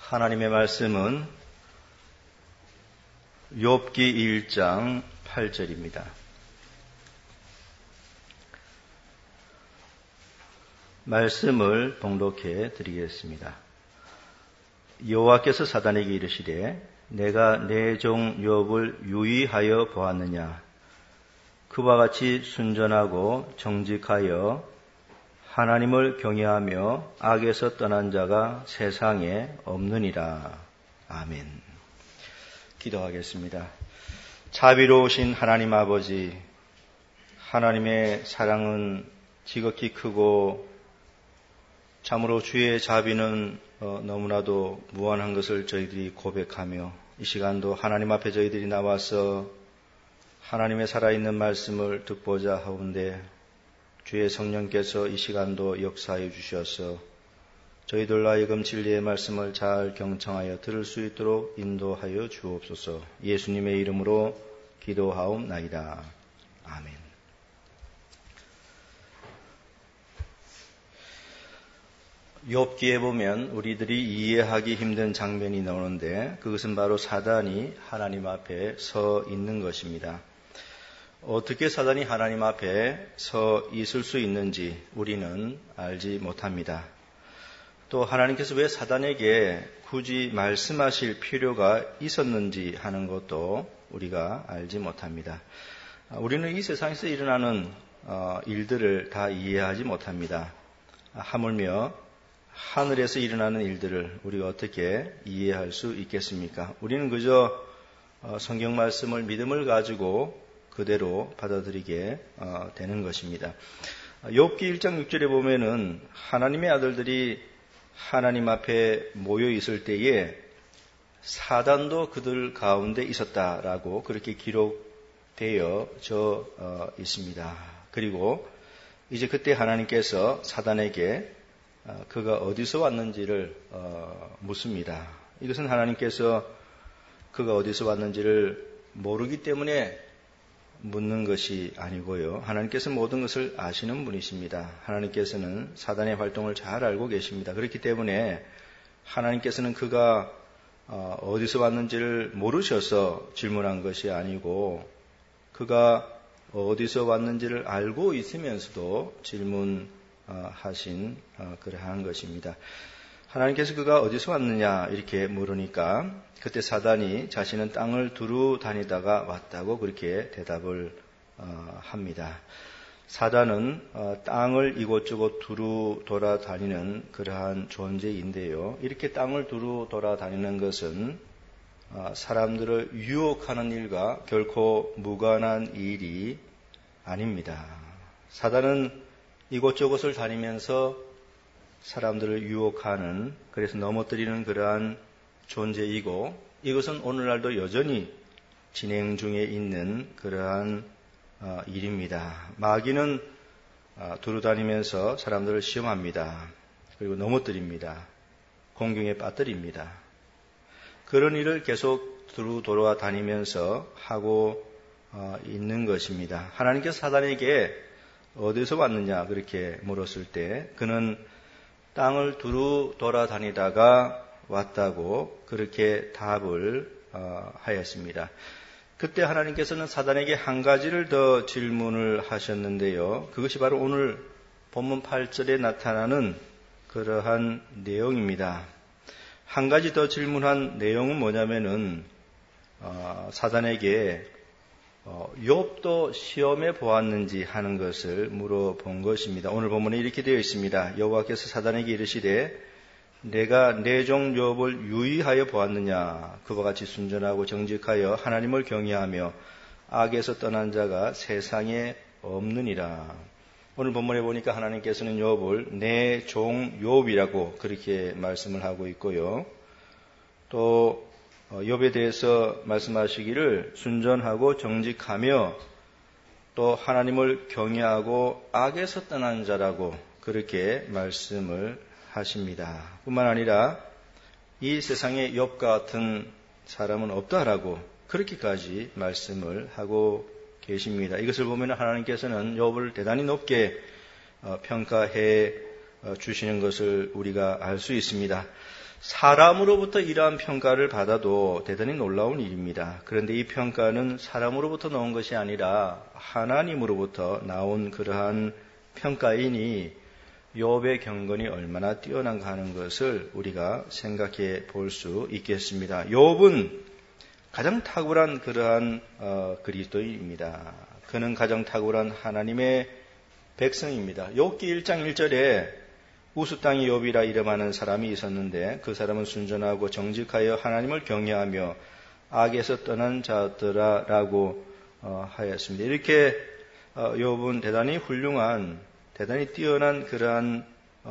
하나님의 말씀은 욥기 1장 8절입니다. 말씀을 봉독해 드리겠습니다. 여호와께서 사단에게 이르시되 내가 내 종 욥을 유의하여 보았느냐. 그와 같이 순전하고 정직하여 하나님을 경외하며 악에서 떠난 자가 세상에 없느니라. 아멘. 기도하겠습니다. 자비로우신 하나님 아버지, 하나님의 사랑은 지극히 크고 참으로 주의 자비는 너무나도 무한한 것을 저희들이 고백하며 이 시간도 하나님 앞에 저희들이 나와서 하나님의 살아있는 말씀을 듣고자 하온데 주의 성령께서 이 시간도 역사해 주셔서 저희들로 하여금 진리의 말씀을 잘 경청하여 들을 수 있도록 인도하여 주옵소서. 예수님의 이름으로 기도하옵나이다. 아멘. 욥기에 보면 우리들이 이해하기 힘든 장면이 나오는데 그것은 바로 사단이 하나님 앞에 서 있는 것입니다. 어떻게 사단이 하나님 앞에 서 있을 수 있는지 우리는 알지 못합니다. 또 하나님께서 왜 사단에게 굳이 말씀하실 필요가 있었는지 하는 것도 우리가 알지 못합니다. 우리는 이 세상에서 일어나는 일들을 다 이해하지 못합니다. 하물며 하늘에서 일어나는 일들을 우리가 어떻게 이해할 수 있겠습니까? 우리는 그저 성경 말씀을 믿음을 가지고 그대로 받아들이게 되는 것입니다. 욥기 1장 6절에 보면은 하나님의 아들들이 하나님 앞에 모여 있을 때에 사단도 그들 가운데 있었다라고 그렇게 기록되어 있습니다. 그리고 이제 그때 하나님께서 사단에게 그가 어디서 왔는지를 묻습니다. 이것은 하나님께서 그가 어디서 왔는지를 모르기 때문에 묻는 것이 아니고요. 하나님께서 모든 것을 아시는 분이십니다. 하나님께서는 사단의 활동을 잘 알고 계십니다. 그렇기 때문에 하나님께서는 그가 어디서 왔는지를 모르셔서 질문한 것이 아니고 그가 어디서 왔는지를 알고 있으면서도 질문하신 그러한 것입니다. 하나님께서 그가 어디서 왔느냐 이렇게 물으니까 그때 사단이 자신은 땅을 두루 다니다가 왔다고 그렇게 대답을 합니다. 사단은 땅을 이곳저곳 두루 돌아다니는 그러한 존재인데요. 이렇게 땅을 두루 돌아다니는 것은 사람들을 유혹하는 일과 결코 무관한 일이 아닙니다. 사단은 이곳저곳을 다니면서 사람들을 유혹하는, 그래서 넘어뜨리는 그러한 존재이고 이것은 오늘날도 여전히 진행 중에 있는 그러한 일입니다. 마귀는 두루다니면서 사람들을 시험합니다. 그리고 넘어뜨립니다. 공경에 빠뜨립니다. 그런 일을 계속 두루 돌아다니면서 하고 있는 것입니다. 하나님께서 사단에게 어디서 왔느냐 그렇게 물었을 때 그는 땅을 두루 돌아다니다가 왔다고 그렇게 답을 하였습니다. 그때 하나님께서는 사단에게 한 가지를 더 질문을 하셨는데요. 그것이 바로 오늘 본문 8절에 나타나는 그러한 내용입니다. 한 가지 더 질문한 내용은 뭐냐면은 사단에게 욥도 시험해 보았는지 하는 것을 물어본 것입니다. 오늘 본문에 이렇게 되어 있습니다. 여호와께서 사단에게 이르시되 내가 내 종 욥을 유의하여 보았느냐. 그와 같이 순전하고 정직하여 하나님을 경외하며 악에서 떠난 자가 세상에 없느니라. 오늘 본문에 보니까 하나님께서는 욥을 내 종 욥이라고 그렇게 말씀을 하고 있고요. 또 욥에 대해서 말씀하시기를 순전하고 정직하며 또 하나님을 경외하고 악에서 떠난 자라고 그렇게 말씀을 하십니다. 뿐만 아니라 이 세상에 욥 같은 사람은 없다라고 그렇게까지 말씀을 하고 계십니다. 이것을 보면 하나님께서는 욥을 대단히 높게 평가해 주시는 것을 우리가 알 수 있습니다. 사람으로부터 이러한 평가를 받아도 대단히 놀라운 일입니다. 그런데 이 평가는 사람으로부터 나온 것이 아니라 하나님으로부터 나온 그러한 평가이니 욥의 경건이 얼마나 뛰어난가 하는 것을 우리가 생각해 볼 수 있겠습니다. 욥은 가장 탁월한 그러한 그리스도인입니다. 그는 가장 탁월한 하나님의 백성입니다. 욥기 1장 1절에 우수 땅의 욥이라 이름하는 사람이 있었는데 그 사람은 순전하고 정직하여 하나님을 경외하며 악에서 떠난 자더라라고 하였습니다. 이렇게 욥은 대단히 훌륭한, 대단히 뛰어난 그러한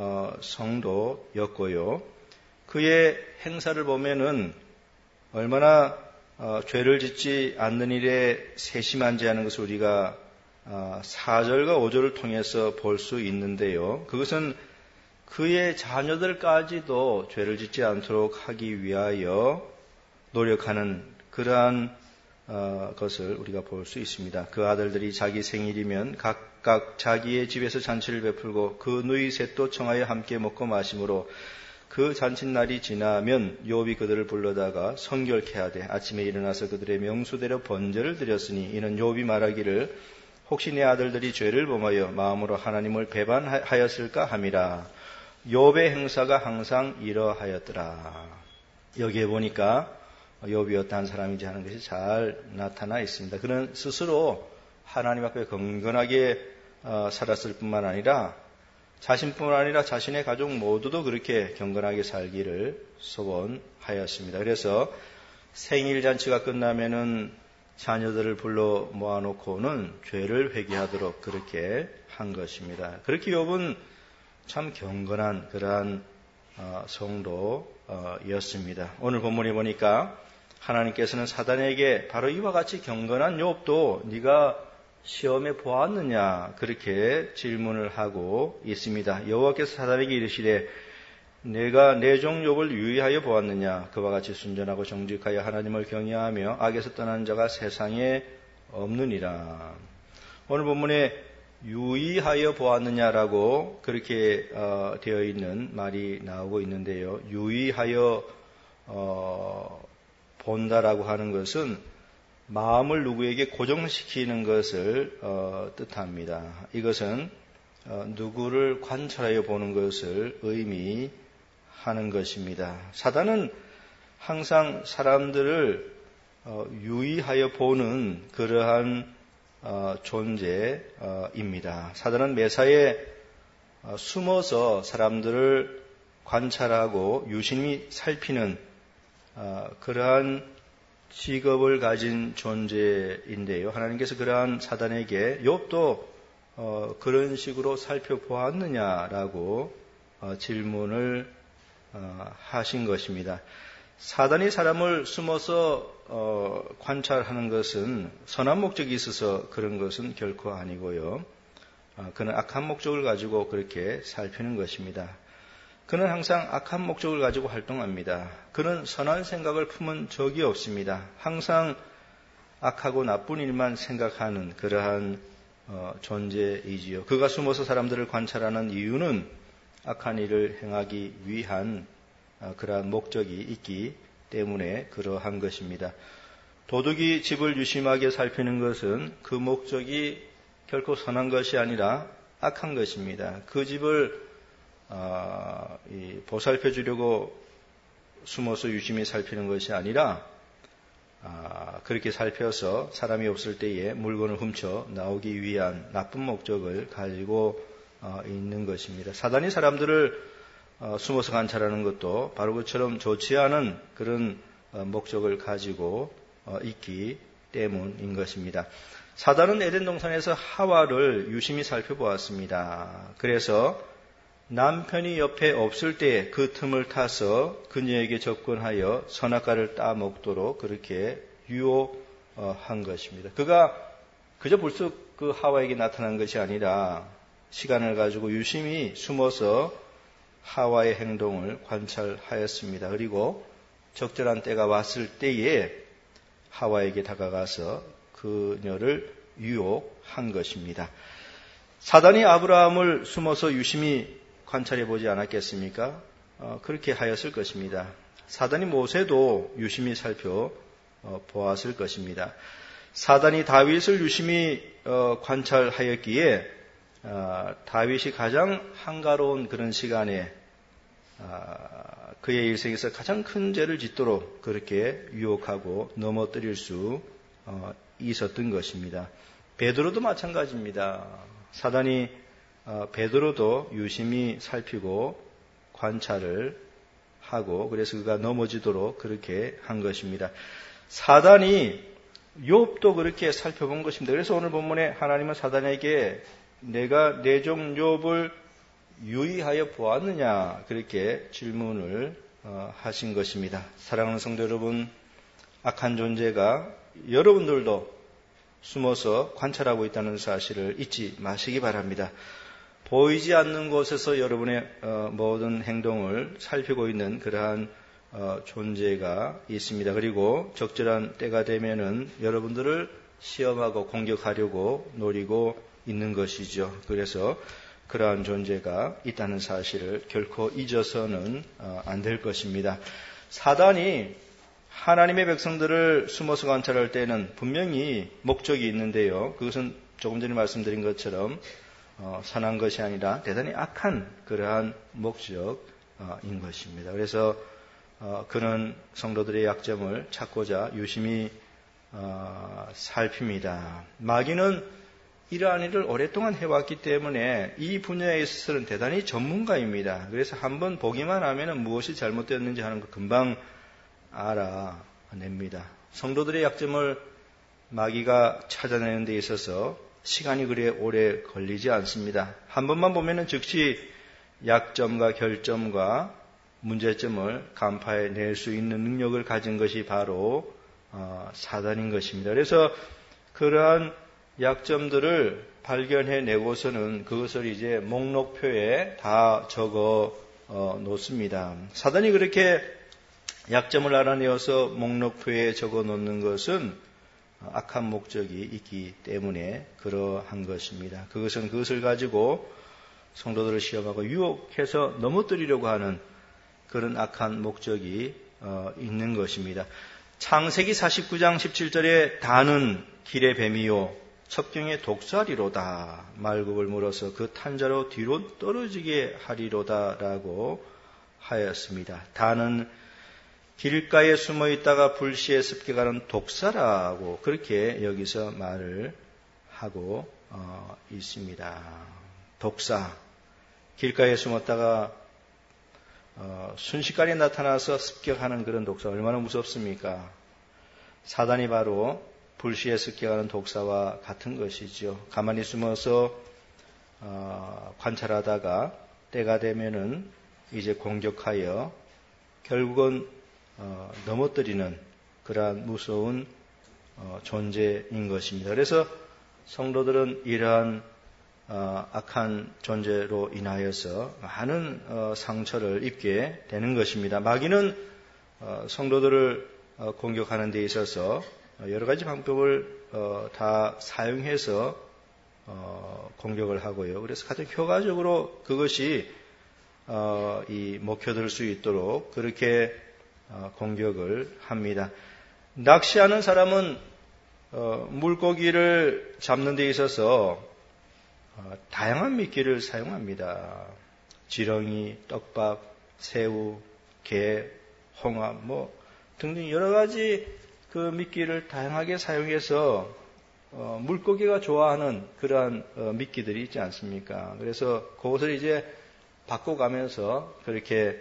성도였고요. 그의 행사를 보면은 얼마나 죄를 짓지 않는 일에 세심한지 하는 것을 우리가 4절과 5절을 통해서 볼 수 있는데요. 그것은 그의 자녀들까지도 죄를 짓지 않도록 하기 위하여 노력하는 그러한 것을 우리가 볼 수 있습니다. 그 아들들이 자기 생일이면 각각 자기의 집에서 잔치를 베풀고 그 누이 셋도 청하여 함께 먹고 마심으로 그 잔칫날이 지나면 욥이 그들을 불러다가 성결케 하되 아침에 일어나서 그들의 명수대로 번제를 드렸으니 이는 욥이 말하기를 혹시 내 아들들이 죄를 범하여 마음으로 하나님을 배반하였을까 함이라. 욥의 행사가 항상 이러하였더라. 여기에 보니까 욥이 어떠한 사람인지 하는 것이 잘 나타나 있습니다. 그는 스스로 하나님 앞에 경건하게 살았을 뿐만 아니라 자신뿐만 아니라 자신의 가족 모두도 그렇게 경건하게 살기를 소원하였습니다. 그래서 생일 잔치가 끝나면은 자녀들을 불러 모아놓고는 죄를 회개하도록 그렇게 한 것입니다. 그렇게 욥은 참 경건한 그러한 성도였습니다. 오늘 본문에 보니까 하나님께서는 사단에게 바로 이와 같이 경건한 욥도 네가 시험에 보았느냐 그렇게 질문을 하고 있습니다. 여호와께서 사단에게 이르시되 내가 내 종 욥을 유의하여 보았느냐 그와 같이 순전하고 정직하여 하나님을 경외하며 악에서 떠난 자가 세상에 없느니라. 오늘 본문에 유의하여 보았느냐라고 그렇게 되어 있는 말이 나오고 있는데요. 유의하여 본다라고 하는 것은 마음을 누구에게 고정시키는 것을 뜻합니다. 이것은 누구를 관찰하여 보는 것을 의미하는 것입니다. 사단은 항상 사람들을 유의하여 보는 그러한 존재입니다. 사단은 매사에 숨어서 사람들을 관찰하고 유심히 살피는 그러한 직업을 가진 존재인데요. 하나님께서 그러한 사단에게 욥도 그런 식으로 살펴보았느냐라고 질문을 하신 것입니다. 사단이 사람을 숨어서 관찰하는 것은 선한 목적이 있어서 그런 것은 결코 아니고요. 그는 악한 목적을 가지고 그렇게 살피는 것입니다. 그는 항상 악한 목적을 가지고 활동합니다. 그는 선한 생각을 품은 적이 없습니다. 항상 악하고 나쁜 일만 생각하는 그러한 존재이지요. 그가 숨어서 사람들을 관찰하는 이유는 악한 일을 행하기 위한 그러한 목적이 있기 때문에 그러한 것입니다. 도둑이 집을 유심하게 살피는 것은 그 목적이 결코 선한 것이 아니라 악한 것입니다. 그 집을 보살펴 주려고 숨어서 유심히 살피는 것이 아니라 그렇게 살펴서 사람이 없을 때에 물건을 훔쳐 나오기 위한 나쁜 목적을 가지고 있는 것입니다. 사단이 사람들을 숨어서 관찰하는 것도 바로 그처럼 좋지 않은 그런 목적을 가지고 있기 때문인 것입니다. 사단은 에덴 동산에서 하와를 유심히 살펴보았습니다. 그래서 남편이 옆에 없을 때 그 틈을 타서 그녀에게 접근하여 선악과를 따먹도록 그렇게 유혹한 것입니다. 그가 그저 불쑥 그 하와에게 나타난 것이 아니라 시간을 가지고 유심히 숨어서 하와의 행동을 관찰하였습니다. 그리고 적절한 때가 왔을 때에 하와에게 다가가서 그녀를 유혹한 것입니다. 사단이 아브라함을 숨어서 유심히 관찰해 보지 않았겠습니까? 그렇게 하였을 것입니다. 사단이 모세도 유심히 살펴보았을 것입니다. 사단이 다윗을 유심히 관찰하였기에 다윗이 가장 한가로운 그런 시간에 그의 일생에서 가장 큰 죄를 짓도록 그렇게 유혹하고 넘어뜨릴 수 있었던 것입니다. 베드로도 마찬가지입니다. 사단이 베드로도 유심히 살피고 관찰을 하고 그래서 그가 넘어지도록 그렇게 한 것입니다. 사단이 욥도 그렇게 살펴본 것입니다. 그래서 오늘 본문에 하나님은 사단에게 내가 내 종 욥을 유의하여 보았느냐 그렇게 질문을 하신 것입니다. 사랑하는 성도 여러분, 악한 존재가 여러분들도 숨어서 관찰하고 있다는 사실을 잊지 마시기 바랍니다. 보이지 않는 곳에서 여러분의 모든 행동을 살피고 있는 그러한 존재가 있습니다. 그리고 적절한 때가 되면은 여러분들을 시험하고 공격하려고 노리고 있는 것이죠. 그래서 그러한 존재가 있다는 사실을 결코 잊어서는 안 될 것입니다. 사단이 하나님의 백성들을 숨어서 관찰할 때는 분명히 목적이 있는데요. 그것은 조금 전에 말씀드린 것처럼 선한 것이 아니라 대단히 악한 그러한 목적인 것입니다. 그래서 그는 성도들의 약점을 찾고자 유심히 살핍니다. 마귀는 이러한 일을 오랫동안 해왔기 때문에 이 분야에 있어서는 대단히 전문가입니다. 그래서 한번 보기만 하면 무엇이 잘못되었는지 하는 걸 금방 알아냅니다. 성도들의 약점을 마귀가 찾아내는 데 있어서 시간이 그리 오래 걸리지 않습니다. 한 번만 보면 즉시 약점과 결점과 문제점을 간파해낼 수 있는 능력을 가진 것이 바로 사단인 것입니다. 그래서 그러한 약점들을 발견해내고서는 그것을 이제 목록표에 다 적어 놓습니다. 사단이 그렇게 약점을 알아내어서 목록표에 적어 놓는 것은 악한 목적이 있기 때문에 그러한 것입니다. 그것은 그것을 가지고 성도들을 시험하고 유혹해서 넘어뜨리려고 하는 그런 악한 목적이 있는 것입니다. 창세기 49장 17절에 다는 길의 뱀이요 첩경의 독사리로다 말굽을 물어서 그 탄자로 뒤로 떨어지게 하리로다 라고 하였습니다. 다는 길가에 숨어 있다가 불시에 습격하는 독사라고 그렇게 여기서 말을 하고 있습니다. 독사, 길가에 숨었다가 순식간에 나타나서 습격하는 그런 독사 얼마나 무섭습니까? 사단이 바로 불시에 습격하는 독사와 같은 것이죠. 가만히 숨어서 관찰하다가 때가 되면은 이제 공격하여 결국은 넘어뜨리는 그러한 무서운 존재인 것입니다. 그래서 성도들은 이러한 악한 존재로 인하여서 많은 상처를 입게 되는 것입니다. 마귀는 성도들을 공격하는 데 있어서 여러 가지 방법을 다 사용해서 공격을 하고요. 그래서 가장 효과적으로 그것이 먹혀들 수 있도록 그렇게 공격을 합니다. 낚시하는 사람은 물고기를 잡는 데 있어서 다양한 미끼를 사용합니다. 지렁이, 떡밥, 새우, 게, 홍합 등등 여러 가지 그 미끼를 다양하게 사용해서 물고기가 좋아하는 그러한 미끼들이 있지 않습니까? 그래서 그것을 이제 바꿔가면서 그렇게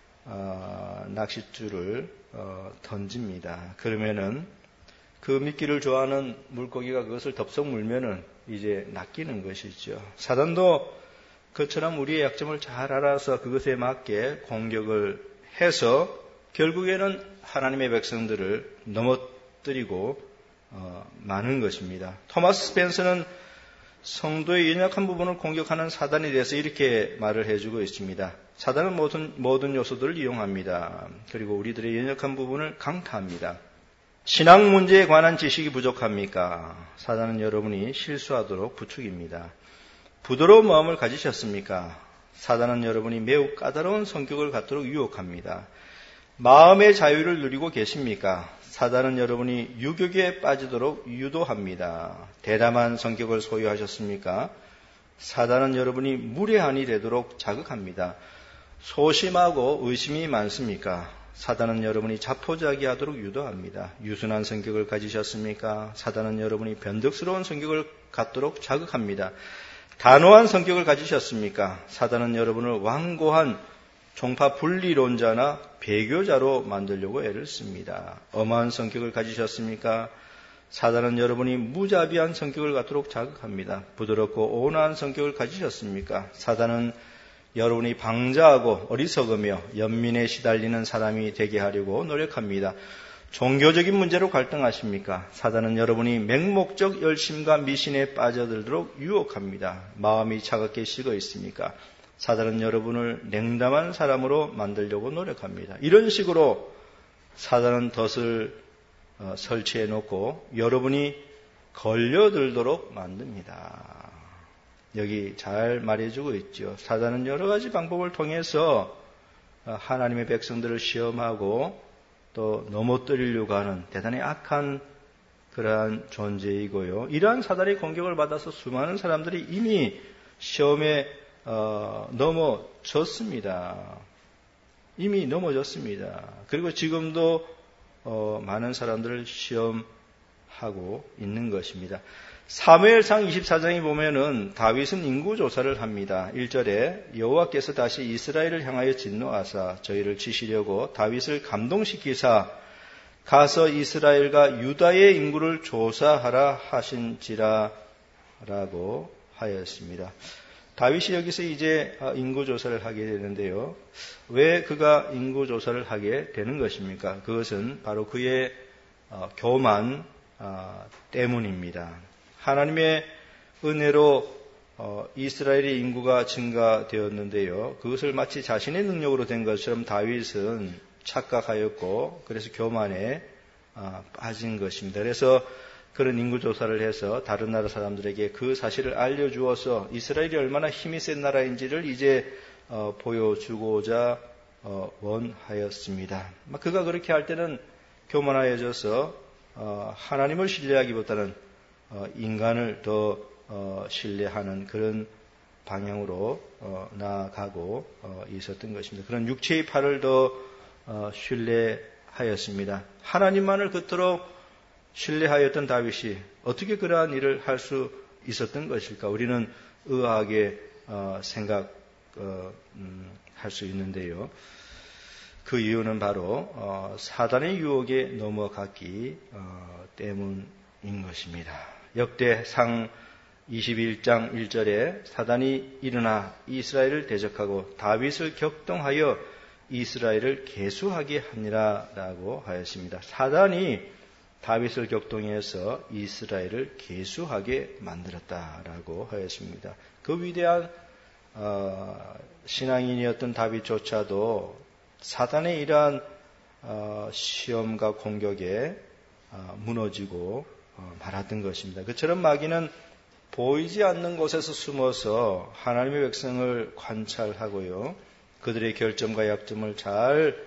낚싯줄을 던집니다. 그러면은 그 미끼를 좋아하는 물고기가 그것을 덥석 물면은 이제 낚이는 것이죠. 사단도 그처럼 우리의 약점을 잘 알아서 그것에 맞게 공격을 해서 결국에는 하나님의 백성들을 넘어뜨리고 마는 것입니다. 토마스 스펜서는 성도의 연약한 부분을 공격하는 사단에 대해서 이렇게 말을 해주고 있습니다. 사단은 모든 요소들을 이용합니다. 그리고 우리들의 연약한 부분을 강타합니다. 신앙 문제에 관한 지식이 부족합니까? 사단은 여러분이 실수하도록 부추깁니다. 부드러운 마음을 가지셨습니까? 사단은 여러분이 매우 까다로운 성격을 갖도록 유혹합니다. 마음의 자유를 누리고 계십니까? 사단은 여러분이 유혹에 빠지도록 유도합니다. 대담한 성격을 소유하셨습니까? 사단은 여러분이 무례한이 되도록 자극합니다. 소심하고 의심이 많습니까? 사단은 여러분이 자포자기하도록 유도합니다. 유순한 성격을 가지셨습니까? 사단은 여러분이 변덕스러운 성격을 갖도록 자극합니다. 단호한 성격을 가지셨습니까? 사단은 여러분을 완고한 종파 분리론자나 배교자로 만들려고 애를 씁니다. 엄한 성격을 가지셨습니까? 사단은 여러분이 무자비한 성격을 갖도록 자극합니다. 부드럽고 온화한 성격을 가지셨습니까? 사단은 여러분이 방자하고 어리석으며 연민에 시달리는 사람이 되게 하려고 노력합니다. 종교적인 문제로 갈등하십니까? 사단은 여러분이 맹목적 열심과 미신에 빠져들도록 유혹합니다. 마음이 차갑게 식어 있습니까? 사단은 여러분을 냉담한 사람으로 만들려고 노력합니다. 이런 식으로 사단은 덫을 설치해 놓고 여러분이 걸려들도록 만듭니다. 여기 잘 말해주고 있죠. 사단은 여러 가지 방법을 통해서 하나님의 백성들을 시험하고 또 넘어뜨리려고 하는 대단히 악한 그러한 존재이고요. 이러한 사단의 공격을 받아서 수많은 사람들이 이미 시험에 넘어졌습니다. 이미 넘어졌습니다. 그리고 지금도 많은 사람들을 시험하고 있는 것입니다. 사무엘상 24장에 보면은 다윗은 인구조사를 합니다. 1절에 여호와께서 다시 이스라엘을 향하여 진노하사 저희를 치시려고 다윗을 감동시키사 가서 이스라엘과 유다의 인구를 조사하라 하신지라 라고 하였습니다. 다윗이 여기서 이제 인구조사를 하게 되는데요. 왜 그가 인구조사를 하게 되는 것입니까? 그것은 바로 그의 교만 때문입니다. 하나님의 은혜로 이스라엘의 인구가 증가되었는데요. 그것을 마치 자신의 능력으로 된 것처럼 다윗은 착각하였고 그래서 교만에 빠진 것입니다. 그래서 그런 인구조사를 해서 다른 나라 사람들에게 그 사실을 알려주어서 이스라엘이 얼마나 힘이 센 나라인지를 이제 보여주고자 원하였습니다. 그가 그렇게 할 때는 교만하여져서 하나님을 신뢰하기보다는 인간을 더 신뢰하는 그런 방향으로 나아가고 있었던 것입니다. 그런 육체의 팔을 더 신뢰하였습니다. 하나님만을 그토록 신뢰하였던 다윗이 어떻게 그러한 일을 할 수 있었던 것일까? 우리는 의아하게 생각할 수 있는데요. 그 이유는 바로 사단의 유혹에 넘어갔기 때문인 것입니다. 역대상 21장 1절에 사단이 일어나 이스라엘을 대적하고 다윗을 격동하여 이스라엘을 계수하게 하니라 라고 하였습니다. 사단이 다윗을 격동해서 이스라엘을 계수하게 만들었다라고 하였습니다. 그 위대한 신앙인이었던 다윗조차도 사단의 이러한 시험과 공격에 무너지고 말았던 것입니다. 그처럼 마귀는 보이지 않는 곳에서 숨어서 하나님의 백성을 관찰하고요. 그들의 결점과 약점을 잘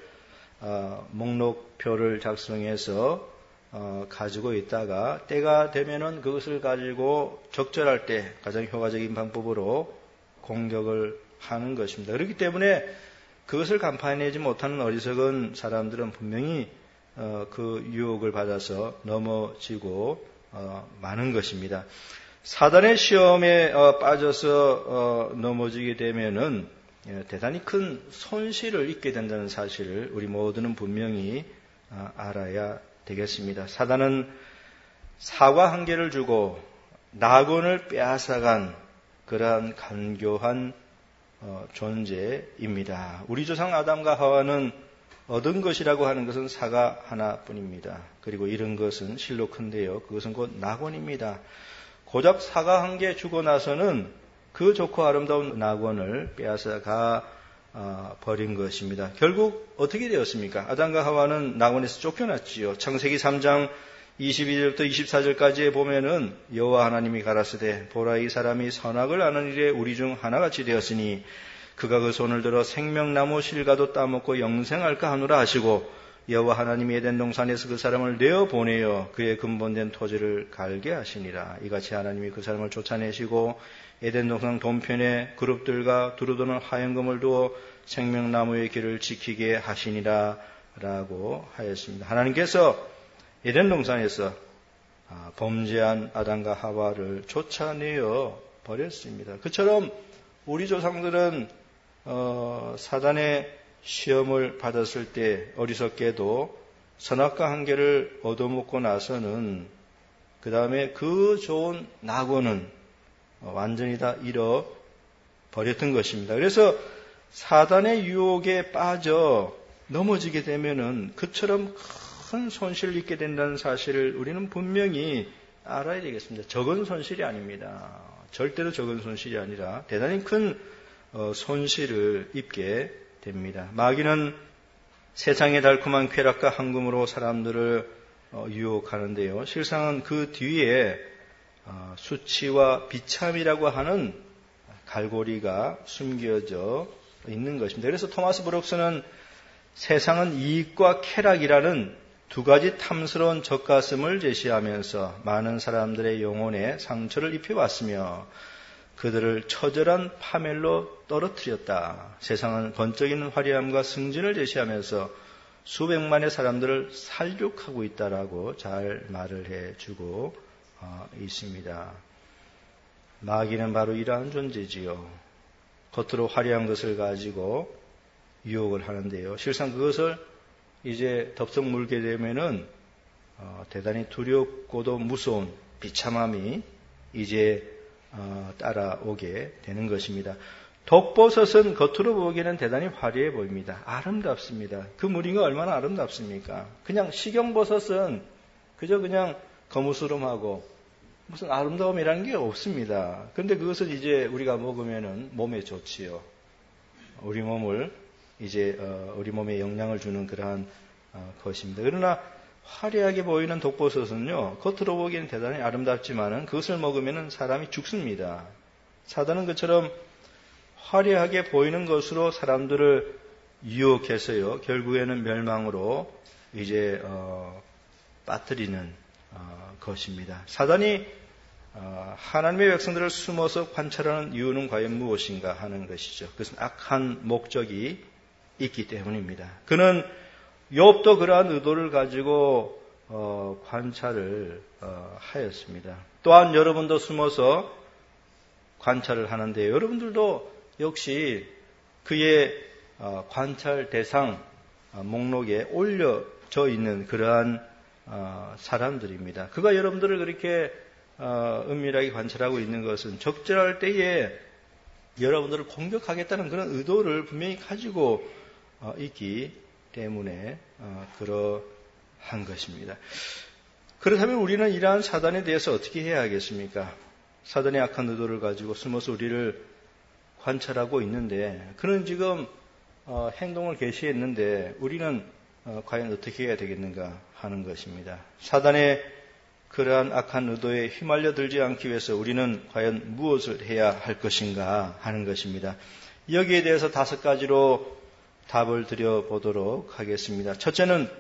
목록표를 작성해서 가지고 있다가 때가 되면은 그것을 가지고 적절할 때 가장 효과적인 방법으로 공격을 하는 것입니다. 그렇기 때문에 그것을 간파해내지 못하는 어리석은 사람들은 분명히 그 유혹을 받아서 넘어지고 마는 것입니다. 사단의 시험에 빠져서 넘어지게 되면은 대단히 큰 손실을 입게 된다는 사실을 우리 모두는 분명히 알아야 되겠습니다. 사단은 사과 한 개를 주고 낙원을 빼앗아간 그러한 간교한 존재입니다. 우리 조상 아담과 하와는 얻은 것이라고 하는 것은 사과 하나뿐입니다. 그리고 이런 것은 실로 큰데요. 그것은 곧 낙원입니다. 고작 사과 한 개 주고 나서는 그 좋고 아름다운 낙원을 빼앗아가 버린 것입니다. 결국 어떻게 되었습니까? 아담과 하와는 낙원에서 쫓겨났지요. 창세기 3장 22절부터 24절까지에 보면은 여호와 하나님이 가라사대 보라 이 사람이 선악을 아는 일에 우리 중 하나같이 되었으니 그가 그 손을 들어 생명나무 실과도 따먹고 영생할까 하노라 하시고 여호와 하나님이 에덴 동산에서 그 사람을 내어 보내어 그의 근본된 토지를 갈게 하시니라. 이같이 하나님이 그 사람을 쫓아내시고 에덴 동산 동편에 그룹들과 두루도는 화염금을 두어 생명나무의 길을 지키게 하시니라 라고 하였습니다. 하나님께서 에덴 동산에서 범죄한 아담과 하와를 쫓아내어 버렸습니다. 그처럼 우리 조상들은 사단의 시험을 받았을 때 어리석게도 선악과 한계를 얻어먹고 나서는 그 다음에 그 좋은 낙원은 완전히 다 잃어버렸던 것입니다. 그래서 사단의 유혹에 빠져 넘어지게 되면은 그처럼 큰 손실을 입게 된다는 사실을 우리는 분명히 알아야 되겠습니다. 적은 손실이 아닙니다. 절대로 적은 손실이 아니라 대단히 큰 손실을 입게 됩니다. 마귀는 세상의 달콤한 쾌락과 황금으로 사람들을 유혹하는데요. 실상은 그 뒤에 수치와 비참이라고 하는 갈고리가 숨겨져 있는 것입니다. 그래서 토마스 브룩스는 세상은 이익과 쾌락이라는 두 가지 탐스러운 젖가슴을 제시하면서 많은 사람들의 영혼에 상처를 입혀왔으며 그들을 처절한 파멸로 떨어뜨렸다. 세상은 번쩍이는 화려함과 승진을 제시하면서 수백만의 사람들을 살육하고 있다라고 잘 말을 해주고 있습니다. 마귀는 바로 이러한 존재지요. 겉으로 화려한 것을 가지고 유혹을 하는데요. 실상 그것을 이제 덥석 물게 되면은 대단히 두렵고도 무서운 비참함이 이제 따라오게 되는 것입니다. 독버섯은 겉으로 보기에는 대단히 화려해 보입니다. 아름답습니다. 그 무늬가 얼마나 아름답습니까? 그냥 식용버섯은 그냥 거무스름하고 무슨 아름다움이라는 게 없습니다. 그런데 그것은 이제 우리가 먹으면은 몸에 좋지요. 우리 몸을 이제 우리 몸에 영향을 주는 그러한 것입니다. 그러나 화려하게 보이는 독버섯은요, 겉으로 보기에는 대단히 아름답지만은 그것을 먹으면은 사람이 죽습니다. 사단은 그처럼 화려하게 보이는 것으로 사람들을 유혹해서요, 결국에는 멸망으로 이제 빠뜨리는 것입니다. 사단이 하나님의 백성들을 숨어서 관찰하는 이유는 과연 무엇인가 하는 것이죠. 그것은 악한 목적이 있기 때문입니다. 그는 욥도 그러한 의도를 가지고 관찰을 하였습니다. 또한 여러분도 숨어서 관찰을 하는데 여러분들도 역시 그의 관찰 대상 목록에 올려져 있는 그러한 사람들입니다. 그가 여러분들을 그렇게 은밀하게 관찰하고 있는 것은 적절할 때에 여러분들을 공격하겠다는 그런 의도를 분명히 가지고 있기 때문에 그러한 것입니다. 그렇다면 우리는 이러한 사단에 대해서 어떻게 해야 하겠습니까? 사단의 악한 의도를 가지고 숨어서 우리를 관찰하고 있는데 그는 지금 행동을 개시했는데 우리는 과연 어떻게 해야 되겠는가 하는 것입니다. 사단의 그러한 악한 의도에 휘말려 들지 않기 위해서 우리는 과연 무엇을 해야 할 것인가 하는 것입니다. 여기에 대해서 5가지로 답을 드려보도록 하겠습니다. 첫째는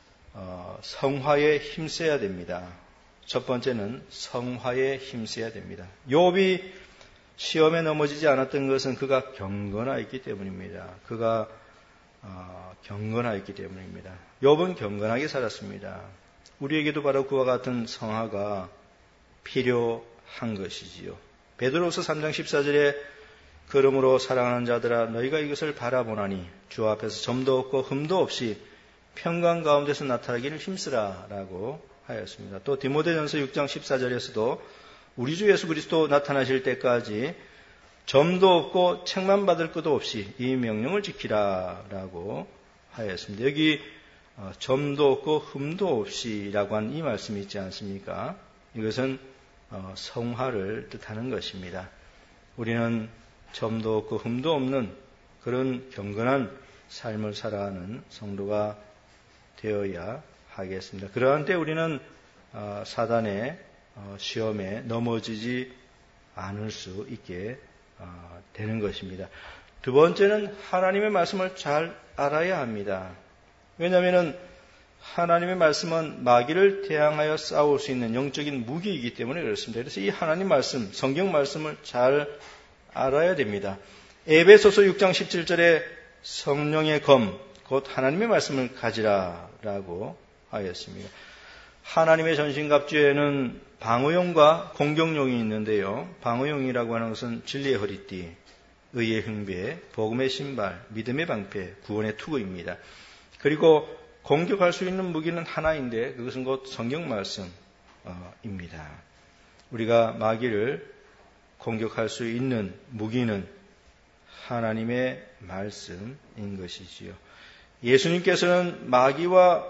성화에 힘써야 됩니다. 첫 번째는 성화에 힘써야 됩니다. 욥이 시험에 넘어지지 않았던 것은 그가 경건하였기 때문입니다. 그가 경건하였기 때문입니다. 욥은 경건하게 살았습니다. 우리에게도 바로 그와 같은 성화가 필요한 것이지요. 베드로후서 3장 14절에 그러므로 사랑하는 자들아 너희가 이것을 바라보나니 주 앞에서 점도 없고 흠도 없이 평강 가운데서 나타나기를 힘쓰라 라고 하였습니다. 또 디모데전서 6장 14절에서도 우리 주 예수 그리스도 나타나실 때까지 점도 없고 책만 받을 것도 없이 이 명령을 지키라 라고 하였습니다. 여기 점도 없고 흠도 없이라고 한 이 말씀이 있지 않습니까? 이것은 성화를 뜻하는 것입니다. 우리는 점도 없고 흠도 없는 그런 경건한 삶을 살아가는 성도가 되어야 하겠습니다. 그러한 때 우리는 사단의 시험에 넘어지지 않을 수 있게 되는 것입니다. 두 번째는 하나님의 말씀을 잘 알아야 합니다. 왜냐하면 하나님의 말씀은 마귀를 대항하여 싸울 수 있는 영적인 무기이기 때문에 그렇습니다. 그래서 이 하나님 말씀, 성경 말씀을 잘 알아야 됩니다. 에베소서 6장 17절에 성령의 검, 곧 하나님의 말씀을 가지라라고 하였습니다. 하나님의 전신갑주에는 방어용과 공격용이 있는데요. 방어용이라고 하는 것은 진리의 허리띠, 의의 흉배, 복음의 신발, 믿음의 방패, 구원의 투구입니다. 그리고 공격할 수 있는 무기는 하나인데 그것은 곧 성경 말씀입니다. 우리가 마귀를 공격할 수 있는 무기는 하나님의 말씀인 것이지요. 예수님께서는 마귀와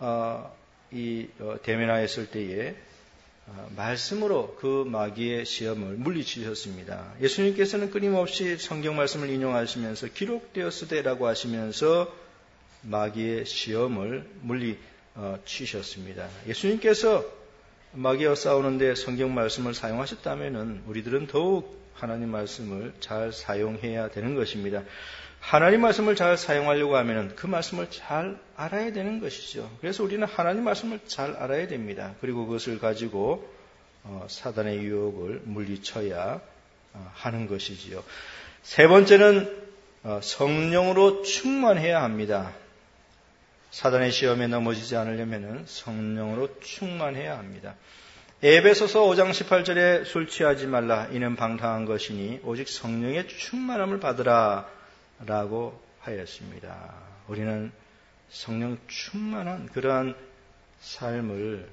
대면하였을 때에 말씀으로 그 마귀의 시험을 물리치셨습니다. 예수님께서는 끊임없이 성경 말씀을 인용하시면서 기록되었으되라고 하시면서 마귀의 시험을 물리치셨습니다. 예수님께서 마귀와 싸우는데 성경 말씀을 사용하셨다면 우리들은 더욱 하나님 말씀을 잘 사용해야 되는 것입니다. 하나님 말씀을 잘 사용하려고 하면 그 말씀을 잘 알아야 되는 것이죠. 그래서 우리는 하나님 말씀을 잘 알아야 됩니다. 그리고 그것을 가지고 사단의 유혹을 물리쳐야 하는 것이지요. 세 번째는 성령으로 충만해야 합니다. 사단의 시험에 넘어지지 않으려면 성령으로 충만해야 합니다. 에베소서 5장 18절에 술 취하지 말라 이는 방탕한 것이니 오직 성령의 충만함을 받으라 라고 하였습니다. 우리는 성령 충만한 그러한 삶을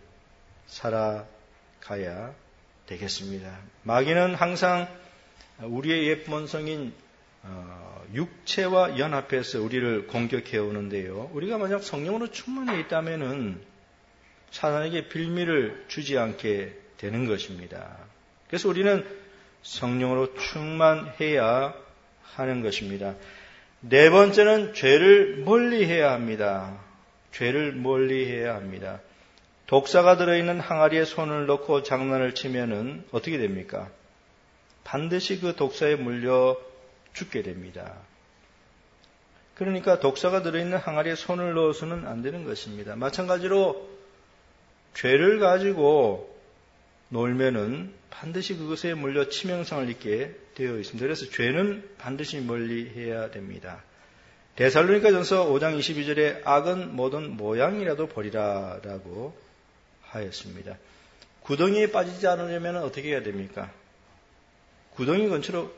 살아가야 되겠습니다. 마귀는 항상 우리의 옛 본성인 육체와 연합해서 우리를 공격해 오는데요. 우리가 만약 성령으로 충만해 있다면은 사단에게 빌미를 주지 않게 되는 것입니다. 그래서 우리는 성령으로 충만해야 하는 것입니다. 네 번째는 죄를 멀리해야 합니다. 죄를 멀리해야 합니다. 독사가 들어있는 항아리에 손을 넣고 장난을 치면은 어떻게 됩니까? 반드시 그 독사에 물려 죽게 됩니다. 그러니까 독사가 들어있는 항아리에 손을 넣어서는 안 되는 것입니다. 마찬가지로 죄를 가지고 놀면은 반드시 그것에 물려 치명상을 입게 되어 있습니다. 그래서 죄는 반드시 멀리해야 됩니다. 데살로니가전서 5장 22절에 악은 모든 모양이라도 버리라라고 하였습니다. 구덩이에 빠지지 않으려면 어떻게 해야 됩니까? 구덩이 근처로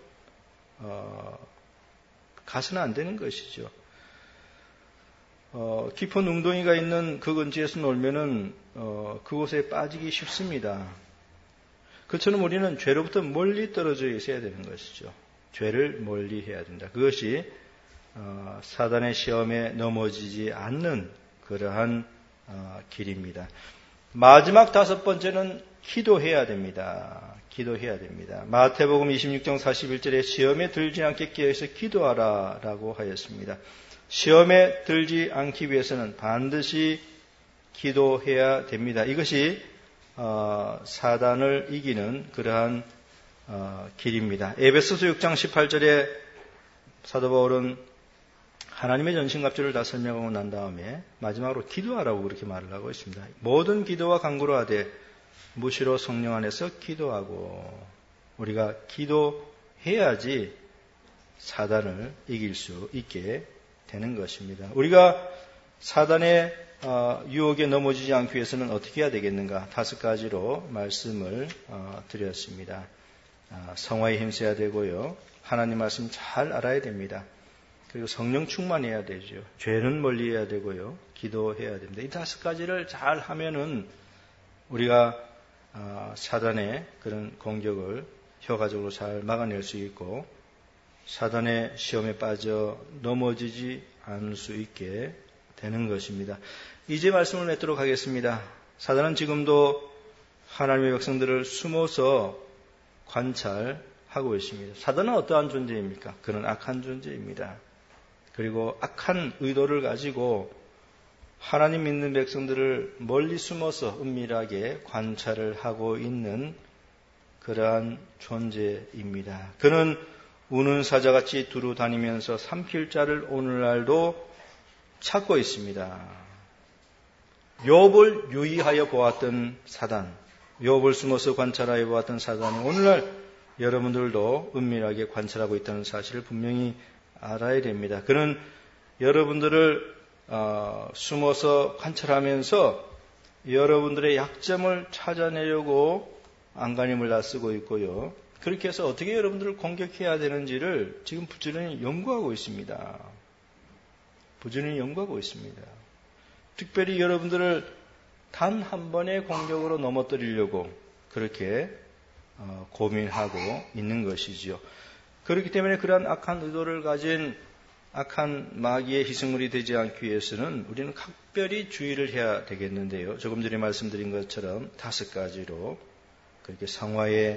가서는 안 되는 것이죠. 깊은 웅덩이가 있는 그 근처에서 놀면은 그곳에 빠지기 쉽습니다. 그처럼 우리는 죄로부터 멀리 떨어져 있어야 되는 것이죠. 죄를 멀리 해야 된다. 그것이 사단의 시험에 넘어지지 않는 그러한 길입니다. 마지막 다섯 번째는 기도해야 됩니다. 기도해야 됩니다. 마태복음 26장 41절에 시험에 들지 않게 깨어서 기도하라 라고 하였습니다. 시험에 들지 않기 위해서는 반드시 기도해야 됩니다. 이것이 사단을 이기는 그러한 길입니다. 에베소서 6장 18절에 사도 바울은 하나님의 전신갑주를 다 설명하고 난 다음에 마지막으로 기도하라고 그렇게 말을 하고 있습니다. 모든 기도와 간구로 하되 무시로 성령 안에서 기도하고 우리가 기도해야지 사단을 이길 수 있게 되는 것입니다. 우리가 사단의 유혹에 넘어지지 않기 위해서는 어떻게 해야 되겠는가? 5가지로 말씀을 드렸습니다. 성화에 힘써야 되고요. 하나님 말씀 잘 알아야 됩니다. 그리고 성령 충만해야 되죠. 죄는 멀리해야 되고요. 기도해야 됩니다. 이 5가지를 잘 하면은 우리가 사단의 그런 공격을 효과적으로 잘 막아낼 수 있고 사단의 시험에 빠져 넘어지지 않을 수 있게 되는 것입니다. 이제 말씀을 맺도록 하겠습니다. 사단은 지금도 하나님의 백성들을 숨어서 관찰하고 있습니다. 사단은 어떠한 존재입니까? 그는 악한 존재입니다. 그리고 악한 의도를 가지고 하나님 믿는 백성들을 멀리 숨어서 은밀하게 관찰을 하고 있는 그러한 존재입니다. 그는 우는 사자같이 두루 다니면서 삼킬 자를 오늘날도 찾고 있습니다. 욥을 유의하여 보았던 사단, 욥을 숨어서 관찰하여 보았던 사단이 오늘날 여러분들도 은밀하게 관찰하고 있다는 사실을 분명히 알아야 됩니다. 그는 여러분들을 숨어서 관찰하면서 여러분들의 약점을 찾아내려고 안간힘을 다쓰고 있고요. 그렇게 해서 어떻게 여러분들을 공격해야 되는지를 지금 부지런히 연구하고 있습니다. 부지런히 연구하고 있습니다. 특별히 여러분들을 단 한 번의 공격으로 넘어뜨리려고 그렇게 고민하고 있는 것이지요. 그렇기 때문에 그러한 악한 의도를 가진 악한 마귀의 희생물이 되지 않기 위해서는 우리는 각별히 주의를 해야 되겠는데요. 조금 전에 말씀드린 것처럼 5가지로 그렇게 성화에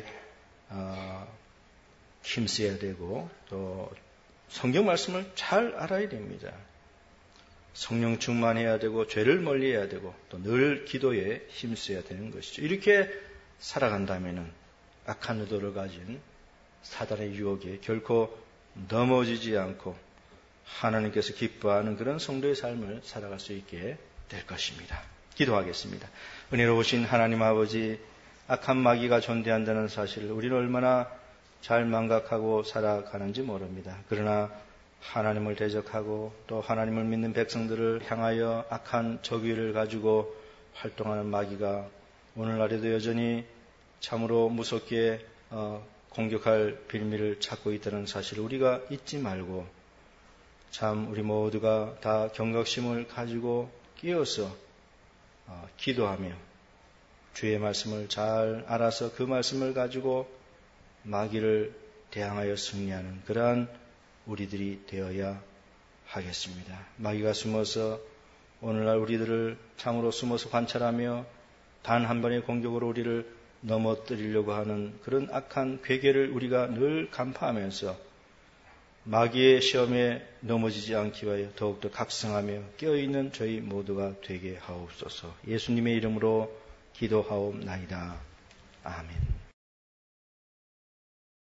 힘써야 되고 또 성경 말씀을 잘 알아야 됩니다. 성령 충만해야 되고 죄를 멀리해야 되고 또 늘 기도에 힘써야 되는 것이죠. 이렇게 살아간다면 악한 의도를 가진 사단의 유혹에 결코 넘어지지 않고 하나님께서 기뻐하는 그런 성도의 삶을 살아갈 수 있게 될 것입니다. 기도하겠습니다. 은혜로우신 하나님 아버지, 악한 마귀가 존재한다는 사실을 우리는 얼마나 잘 망각하고 살아가는지 모릅니다. 그러나 하나님을 대적하고 또 하나님을 믿는 백성들을 향하여 악한 적의를 가지고 활동하는 마귀가 오늘날에도 여전히 참으로 무섭게 공격할 빌미를 찾고 있다는 사실을 우리가 잊지 말고 참 우리 모두가 다 경각심을 가지고 끼어서 기도하며 주의 말씀을 잘 알아서 그 말씀을 가지고 마귀를 대항하여 승리하는 그러한 우리들이 되어야 하겠습니다. 마귀가 숨어서 오늘날 우리들을 참으로 숨어서 관찰하며 단 한 번의 공격으로 우리를 넘어뜨리려고 하는 그런 악한 괴계를 우리가 늘 간파하면서 마귀의 시험에 넘어지지 않기 위하여 더욱더 각성하며 깨어있는 저희 모두가 되게 하옵소서. 예수님의 이름으로 기도하옵나이다. 아멘.